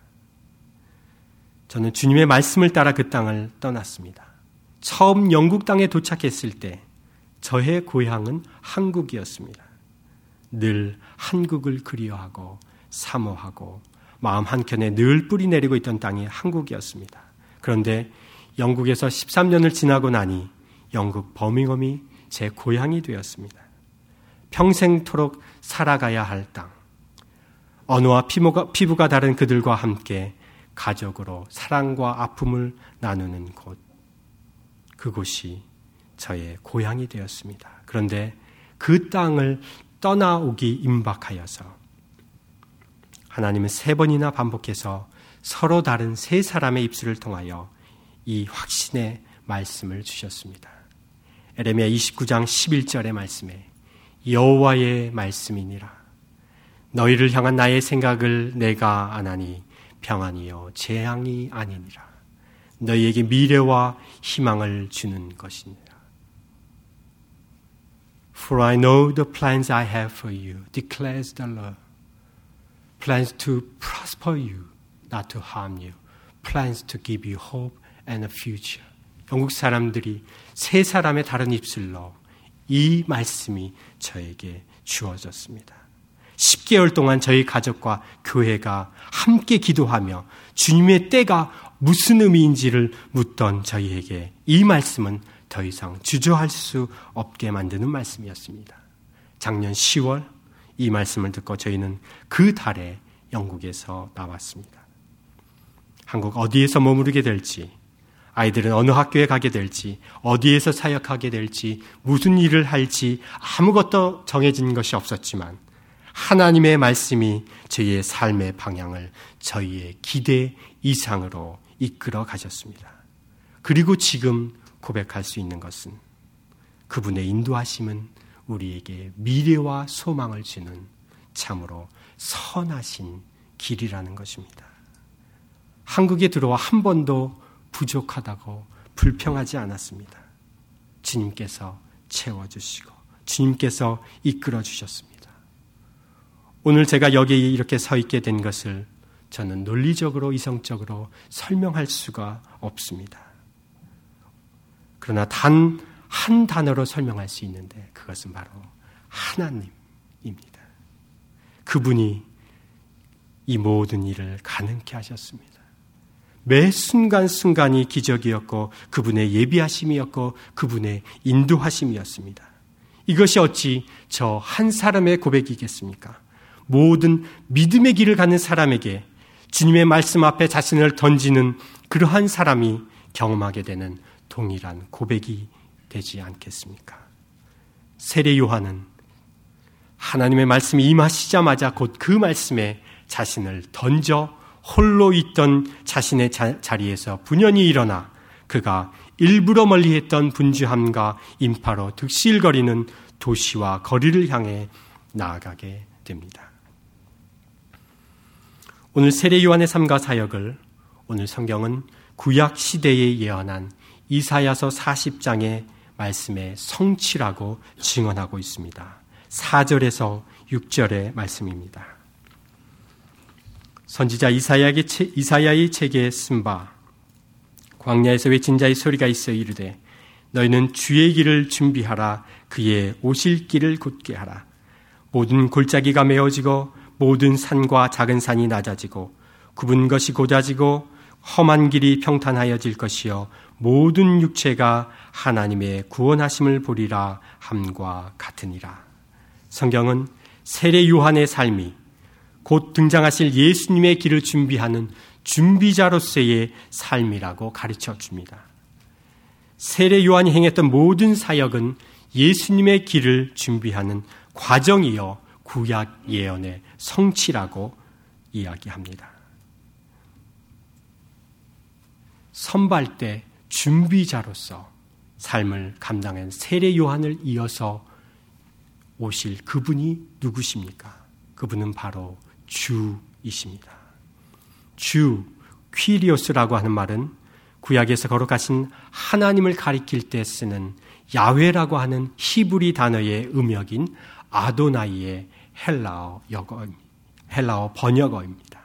저는 주님의 말씀을 따라 그 땅을 떠났습니다. 처음 영국 땅에 도착했을 때 저의 고향은 한국이었습니다. 늘 한국을 그리워하고 사모하고 마음 한켠에 늘 뿌리 내리고 있던 땅이 한국이었습니다. 그런데 영국에서 십삼 년을 지나고 나니 영국 버밍엄이 제 고향이 되었습니다. 평생토록 살아가야 할 땅, 언어와 피부가, 피부가 다른 그들과 함께 가족으로 사랑과 아픔을 나누는 곳, 그곳이 저의 고향이 되었습니다. 그런데 그 땅을 떠나오기 임박하여서 하나님은 세 번이나 반복해서 서로 다른 세 사람의 입술을 통하여 이 확신의 말씀을 주셨습니다. 에레미야 이십구 장 십일 절의 말씀에 여호와의 말씀이니라. 너희를 향한 나의 생각을 내가 아나니 평안이요 재앙이 아니니라. 너희에게 미래와 희망을 주는 것이니라. For I know the plans I have for you, declares the Lord. Plans to prosper you, not to harm you. Plans to give you hope and a future. 영국 사람들이 세 사람의 다른 입술로 이 말씀이 저에게 주어졌습니다. 십 개월 동안 저희 가족과 교회가 함께 기도하며 주님의 때가 무슨 의미인지를 묻던 저희에게 이 말씀은 더 이상 주저할 수 없게 만드는 말씀이었습니다. 작년 시월 이 말씀을 듣고 저희는 그 달에 영국에서 나왔습니다. 한국 어디에서 머무르게 될지, 아이들은 어느 학교에 가게 될지, 어디에서 사역하게 될지, 무슨 일을 할지 아무것도 정해진 것이 없었지만 하나님의 말씀이 저희의 삶의 방향을 저희의 기대 이상으로 이끌어 가셨습니다. 그리고 지금 고백할 수 있는 것은 그분의 인도하심은 우리에게 미래와 소망을 주는 참으로 선하신 길이라는 것입니다. 한국에 들어와 한 번도 부족하다고 불평하지 않았습니다. 주님께서 채워주시고 주님께서 이끌어 주셨습니다. 오늘 제가 여기에 이렇게 서 있게 된 것을 저는 논리적으로 이성적으로 설명할 수가 없습니다. 그러나 단 한 단어로 설명할 수 있는데 그것은 바로 하나님입니다. 그분이 이 모든 일을 가능케 하셨습니다. 매 순간순간이 기적이었고 그분의 예비하심이었고 그분의 인도하심이었습니다. 이것이 어찌 저 한 사람의 고백이겠습니까? 모든 믿음의 길을 가는 사람에게 주님의 말씀 앞에 자신을 던지는 그러한 사람이 경험하게 되는 동일한 고백이 되지 않겠습니까? 세례 요한은 하나님의 말씀이 임하시자마자 곧 그 말씀에 자신을 던져 홀로 있던 자신의 자, 자리에서 분연히 일어나 그가 일부러 멀리했던 분주함과 인파로 득실거리는 도시와 거리를 향해 나아가게 됩니다. 오늘 세례 요한의 삶과 사역을 오늘 성경은 구약 시대에 예언한 이사야서 사십 장의 말씀의 성취라고 증언하고 있습니다. 사 절에서 육 절의 말씀입니다. 선지자 이사야의, 이사야의 책에 쓴 바 광야에서 외친 자의 소리가 있어 이르되 너희는 주의 길을 준비하라. 그의 오실 길을 곧게 하라. 모든 골짜기가 메어지고 모든 산과 작은 산이 낮아지고 굽은 것이 곧아지고 험한 길이 평탄하여질 것이요 모든 육체가 하나님의 구원하심을 보리라 함과 같으니라. 성경은 세례 요한의 삶이 곧 등장하실 예수님의 길을 준비하는 준비자로서의 삶이라고 가르쳐 줍니다. 세례 요한이 행했던 모든 사역은 예수님의 길을 준비하는 과정이요 구약 예언의 성취라고 이야기합니다. 선발 때 준비자로서 삶을 감당한 세례 요한을 이어서 오실 그분이 누구십니까? 그분은 바로 주이십니다. 주, 퀴리오스라고 하는 말은 구약에서 거룩하신 하나님을 가리킬 때 쓰는 야훼라고 하는 히브리 단어의 음역인 아도나이의 헬라어 영어, 헬라어 번역어입니다.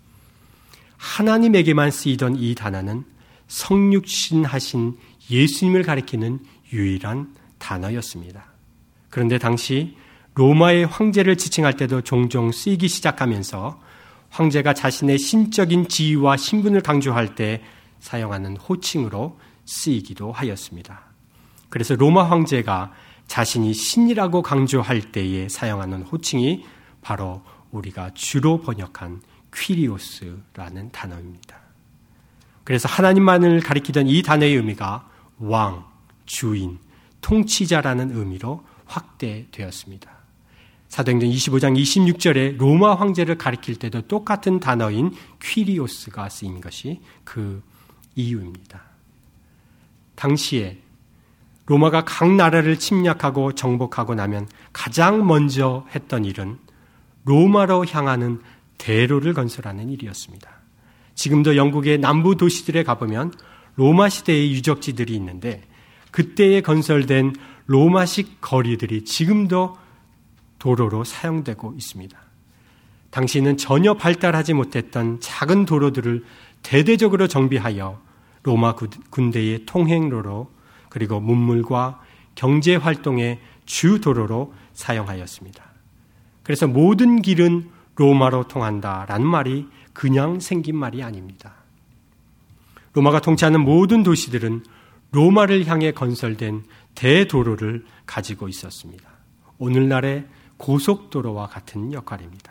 하나님에게만 쓰이던 이 단어는 성육신하신 예수님을 가리키는 유일한 단어였습니다. 그런데 당시 로마의 황제를 지칭할 때도 종종 쓰이기 시작하면서 황제가 자신의 신적인 지위와 신분을 강조할 때 사용하는 호칭으로 쓰이기도 하였습니다. 그래서 로마 황제가 자신이 신이라고 강조할 때에 사용하는 호칭이 바로 우리가 주로 번역한 퀴리오스라는 단어입니다. 그래서 하나님만을 가리키던 이 단어의 의미가 왕, 주인, 통치자라는 의미로 확대되었습니다. 사도행전 이십오 장 이십육 절에 로마 황제를 가리킬 때도 똑같은 단어인 퀴리오스가 쓰인 것이 그 이유입니다. 당시에 로마가 각 나라를 침략하고 정복하고 나면 가장 먼저 했던 일은 로마로 향하는 대로를 건설하는 일이었습니다. 지금도 영국의 남부 도시들에 가보면 로마 시대의 유적지들이 있는데 그때에 건설된 로마식 거리들이 지금도 도로로 사용되고 있습니다. 당시는 전혀 발달하지 못했던 작은 도로들을 대대적으로 정비하여 로마 군대의 통행로로 그리고 문물과 경제활동의 주 도로로 사용하였습니다. 그래서 모든 길은 로마로 통한다라는 말이 그냥 생긴 말이 아닙니다. 로마가 통치하는 모든 도시들은 로마를 향해 건설된 대도로를 가지고 있었습니다. 오늘날의 고속도로와 같은 역할입니다.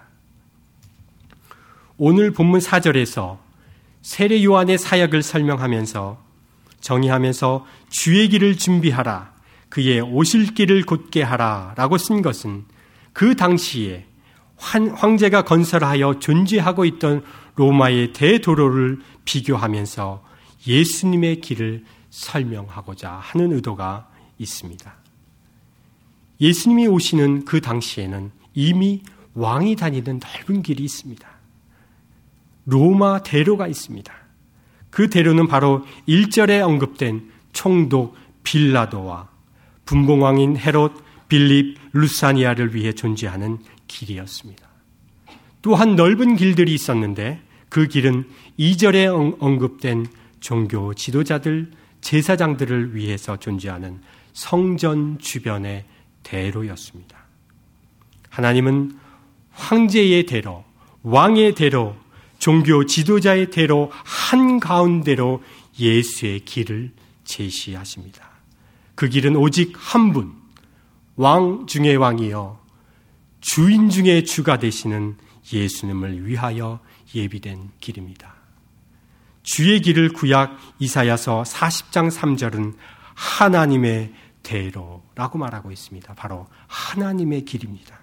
오늘 본문 사 절에서 세례 요한의 사역을 설명하면서 정의하면서 주의 길을 준비하라, 그의 오실 길을 곧게 하라 라고 쓴 것은 그 당시에 황제가 건설하여 존재하고 있던 로마의 대도로를 비교하면서 예수님의 길을 설명하고자 하는 의도가 있습니다. 예수님이 오시는 그 당시에는 이미 왕이 다니는 넓은 길이 있습니다. 로마 대로가 있습니다. 그 대로는 바로 일 절에 언급된 총독 빌라도와 분봉왕인 헤롯, 빌립, 루사니아를 위해 존재하는 길이었습니다. 또한 넓은 길들이 있었는데 그 길은 이 절에 언급된 종교 지도자들, 제사장들을 위해서 존재하는 성전 주변의 대로였습니다. 하나님은 황제의 대로, 왕의 대로, 종교 지도자의 대로 한가운데로 예수의 길을 제시하십니다. 그 길은 오직 한 분, 왕 중의 왕이여 주인 중의 주가 되시는 예수님을 위하여 예비된 길입니다. 주의 길을 구약 이사야서 사십 장 삼 절은 하나님의 대로라고 말하고 있습니다. 바로 하나님의 길입니다.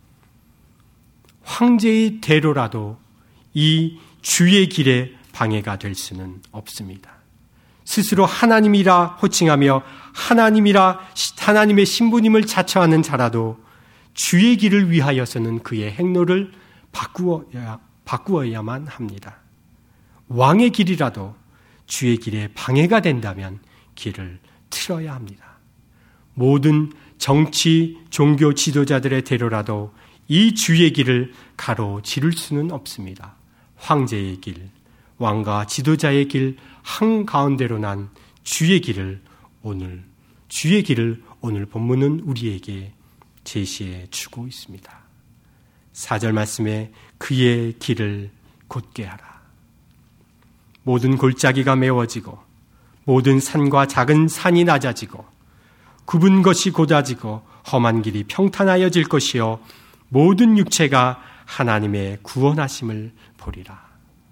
황제의 대로라도 이 주의 길에 방해가 될 수는 없습니다. 스스로 하나님이라 호칭하며 하나님이라 하나님의 신부님을 자처하는 자라도 주의 길을 위하여서는 그의 행로를 바꾸어야, 바꾸어야만 합니다. 왕의 길이라도 주의 길에 방해가 된다면 길을 틀어야 합니다. 모든 정치, 종교 지도자들의 대로라도 이 주의 길을 가로지를 수는 없습니다. 황제의 길, 왕과 지도자의 길 한가운데로 난 주의 길을 오늘 주의 길을 오늘 본문은 우리에게 제시해 주고 있습니다. 사 절 말씀에 그의 길을 곧게 하라. 모든 골짜기가 메워지고 모든 산과 작은 산이 낮아지고 굽은 것이 곧아지고 험한 길이 평탄하여질 것이요 모든 육체가 하나님의 구원하심을 보리라.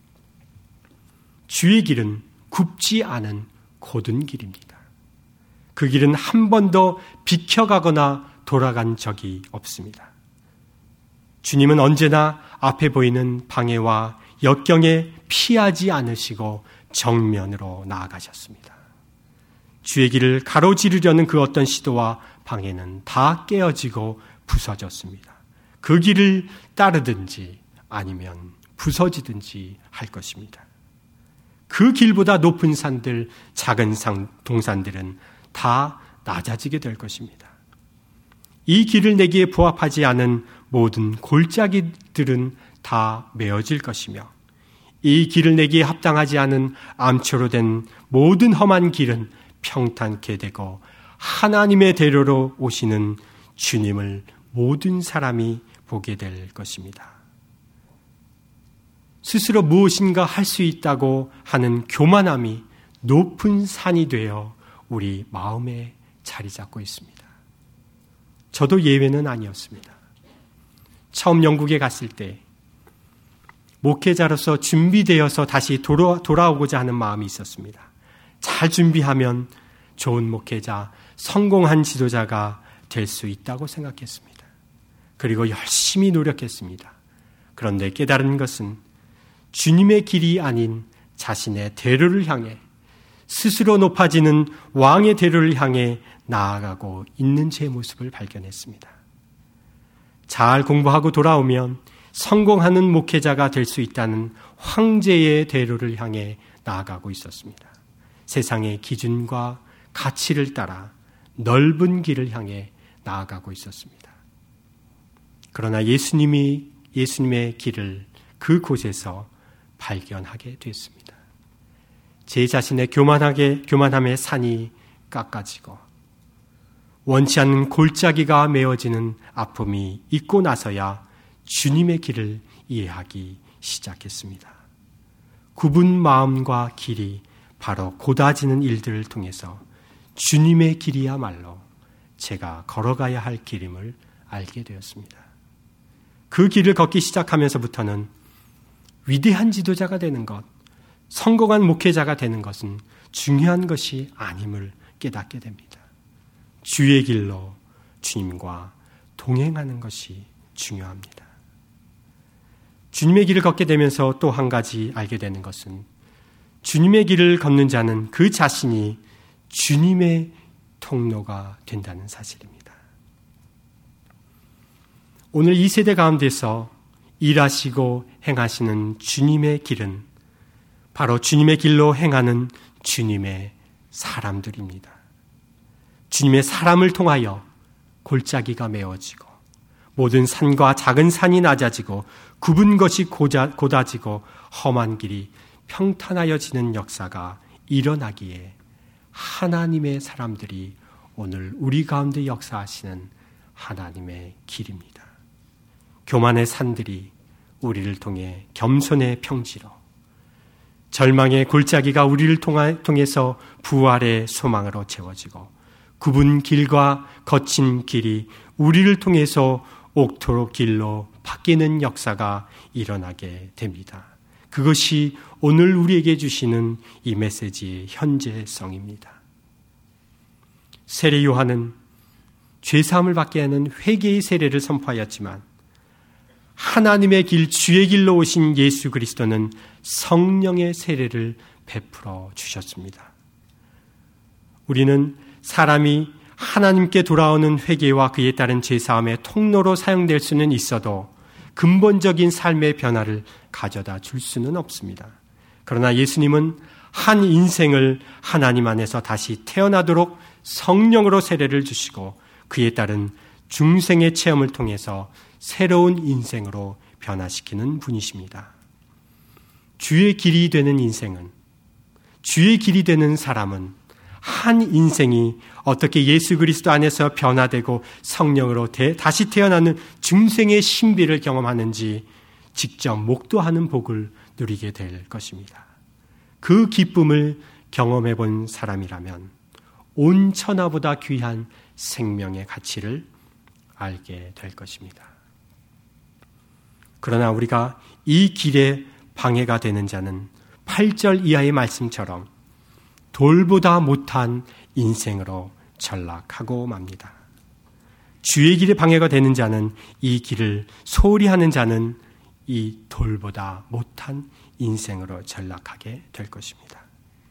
주의 길은 굽지 않은 곧은 길입니다. 그 길은 한 번도 비켜가거나 돌아간 적이 없습니다. 주님은 언제나 앞에 보이는 방해와 역경에 피하지 않으시고 정면으로 나아가셨습니다. 주의 길을 가로지르려는 그 어떤 시도와 방해는 다 깨어지고 부서졌습니다. 그 길을 따르든지 아니면 부서지든지 할 것입니다. 그 길보다 높은 산들, 작은 산, 동산들은 다 낮아지게 될 것입니다. 이 길을 내기에 부합하지 않은 모든 골짜기들은 다 메어질 것이며 이 길을 내기에 합당하지 않은 암초로 된 모든 험한 길은 평탄케 되고 하나님의 대로로 오시는 주님을 모든 사람이 보게 될 것입니다. 스스로 무엇인가 할 수 있다고 하는 교만함이 높은 산이 되어 우리 마음에 자리 잡고 있습니다. 저도 예외는 아니었습니다. 처음 영국에 갔을 때 목회자로서 준비되어서 다시 돌아, 돌아오고자 하는 마음이 있었습니다. 잘 준비하면 좋은 목회자, 성공한 지도자가 될 수 있다고 생각했습니다. 그리고 열심히 노력했습니다. 그런데 깨달은 것은 주님의 길이 아닌 자신의 대로를 향해, 스스로 높아지는 왕의 대로를 향해 나아가고 있는 제 모습을 발견했습니다. 잘 공부하고 돌아오면 성공하는 목회자가 될 수 있다는 황제의 대로를 향해 나아가고 있었습니다. 세상의 기준과 가치를 따라 넓은 길을 향해 나아가고 있었습니다. 그러나 예수님이 예수님의 길을 그곳에서 발견하게 됐습니다. 제 자신의 교만하게, 교만함의 산이 깎아지고 원치 않는 골짜기가 메어지는 아픔이 있고 나서야 주님의 길을 이해하기 시작했습니다. 굽은 마음과 길이 바로 고다지는 일들을 통해서 주님의 길이야말로 제가 걸어가야 할 길임을 알게 되었습니다. 그 길을 걷기 시작하면서부터는 위대한 지도자가 되는 것, 성공한 목회자가 되는 것은 중요한 것이 아님을 깨닫게 됩니다. 주의 길로 주님과 동행하는 것이 중요합니다. 주님의 길을 걷게 되면서 또 한 가지 알게 되는 것은 주님의 길을 걷는 자는 그 자신이 주님의 통로가 된다는 사실입니다. 오늘 이 세대 가운데서 일하시고 행하시는 주님의 길은 바로 주님의 길로 행하는 주님의 사람들입니다. 주님의 사람을 통하여 골짜기가 메워지고 모든 산과 작은 산이 낮아지고 굽은 것이 고자, 고다지고 험한 길이 평탄하여지는 역사가 일어나기에 하나님의 사람들이 오늘 우리 가운데 역사하시는 하나님의 길입니다. 교만의 산들이 우리를 통해 겸손의 평지로, 절망의 골짜기가 우리를 통해서 부활의 소망으로 채워지고 굽은 길과 거친 길이 우리를 통해서 옥토로 길로 바뀌는 역사가 일어나게 됩니다. 그것이 오늘 우리에게 주시는 이 메시지의 현재성입니다. 세례 요한은 죄사함을 받게 하는 회개의 세례를 선포하였지만 하나님의 길, 주의 길로 오신 예수 그리스도는 성령의 세례를 베풀어 주셨습니다. 우리는 사람이 하나님께 돌아오는 회개와 그에 따른 죄사함의 통로로 사용될 수는 있어도 근본적인 삶의 변화를 가져다 줄 수는 없습니다. 그러나 예수님은 한 인생을 하나님 안에서 다시 태어나도록 성령으로 세례를 주시고 그에 따른 중생의 체험을 통해서 새로운 인생으로 변화시키는 분이십니다. 주의 길이 되는 인생은, 주의 길이 되는 사람은 한 인생이 어떻게 예수 그리스도 안에서 변화되고 성령으로 대, 다시 태어나는 중생의 신비를 경험하는지 직접 목도하는 복을 누리게 될 것입니다. 그 기쁨을 경험해 본 사람이라면 온 천하보다 귀한 생명의 가치를 알게 될 것입니다. 그러나 우리가 이 길에 방해가 되는 자는 팔 절 이하의 말씀처럼 돌보다 못한 인생으로 전락하고 맙니다. 주의 길에 방해가 되는 자는, 이 길을 소홀히 하는 자는 이 돌보다 못한 인생으로 전락하게 될 것입니다.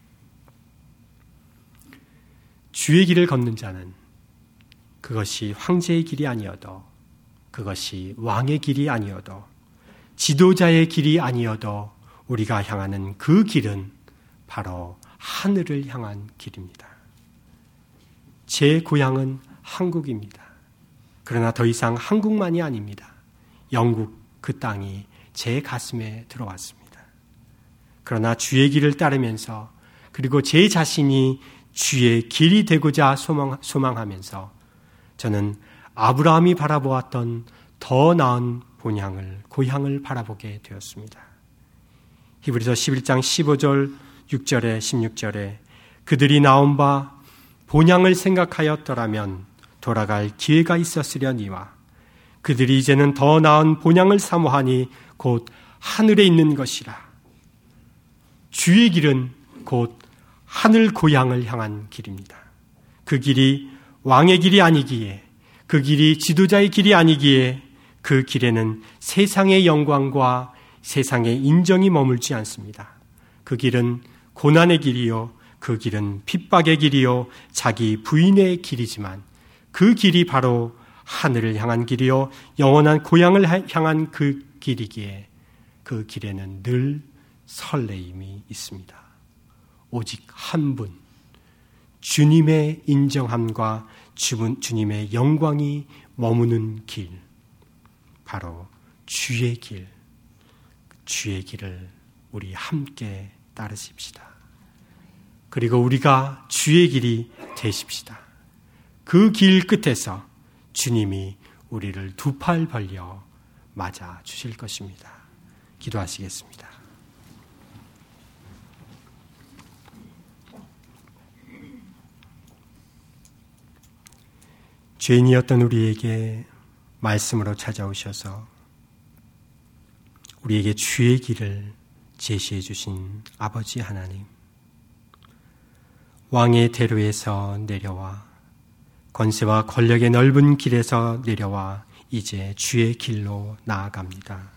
주의 길을 걷는 자는 그것이 황제의 길이 아니어도, 그것이 왕의 길이 아니어도, 지도자의 길이 아니어도 우리가 향하는 그 길은 바로 하늘을 향한 길입니다. 제 고향은 한국입니다. 그러나 더 이상 한국만이 아닙니다. 영국 그 땅이 제 가슴에 들어왔습니다. 그러나 주의 길을 따르면서, 그리고 제 자신이 주의 길이 되고자 소망, 소망하면서 저는 아브라함이 바라보았던 더 나은 본향을, 고향을 바라보게 되었습니다. 히브리서 십일 장 십오 절, 육 절에 십육 절에 그들이 나온 바 본향을 생각하였더라면 돌아갈 기회가 있었으려니와 그들이 이제는 더 나은 본향을 사모하니 곧 하늘에 있는 것이라. 주의 길은 곧 하늘 고향을 향한 길입니다. 그 길이 왕의 길이 아니기에 그 길이 지도자의 길이 아니기에 그 길에는 세상의 영광과 세상의 인정이 머물지 않습니다. 그 길은 고난의 길이요, 그 길은 핍박의 길이요, 자기 부인의 길이지만 그 길이 바로 하늘을 향한 길이요, 영원한 고향을 향한 그 길이기에 그 길에는 늘 설레임이 있습니다. 오직 한 분, 주님의 인정함과 주님의 영광이 머무는 길, 바로 주의 길, 주의 길을 우리 함께 따르십시다. 그리고 우리가 주의 길이 되십시다. 그 길 끝에서 주님이 우리를 두 팔 벌려 맞아 주실 것입니다. 기도하시겠습니다. 죄인이었던 우리에게 말씀으로 찾아오셔서 우리에게 주의 길을 제시해 주신 아버지 하나님, 왕의 대로에서 내려와 권세와 권력의 넓은 길에서 내려와 이제 주의 길로 나아갑니다.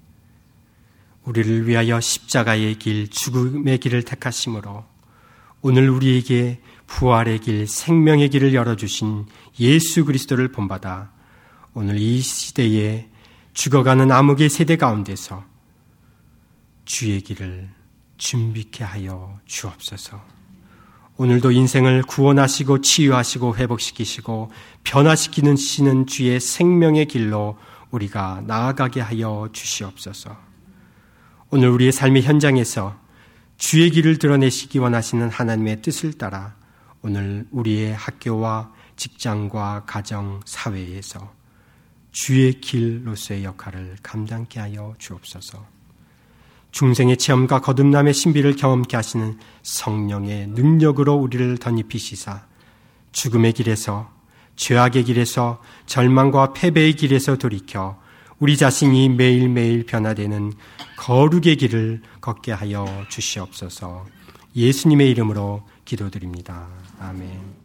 우리를 위하여 십자가의 길, 죽음의 길을 택하심으로 오늘 우리에게 부활의 길, 생명의 길을 열어주신 예수 그리스도를 본받아 오늘 이 시대에 죽어가는 암흑의 세대 가운데서 주의 길을 준비케 하여 주옵소서. 오늘도 인생을 구원하시고 치유하시고 회복시키시고 변화시키는 시는 주의 생명의 길로 우리가 나아가게 하여 주시옵소서. 오늘 우리의 삶의 현장에서 주의 길을 드러내시기 원하시는 하나님의 뜻을 따라 오늘 우리의 학교와 직장과 가정, 사회에서 주의 길로서의 역할을 감당케 하여 주옵소서. 중생의 체험과 거듭남의 신비를 경험케 하시는 성령의 능력으로 우리를 덧입히시사 죽음의 길에서, 죄악의 길에서, 절망과 패배의 길에서 돌이켜 우리 자신이 매일매일 변화되는 거룩의 길을 걷게 하여 주시옵소서. 예수님의 이름으로 기도드립니다. 아멘.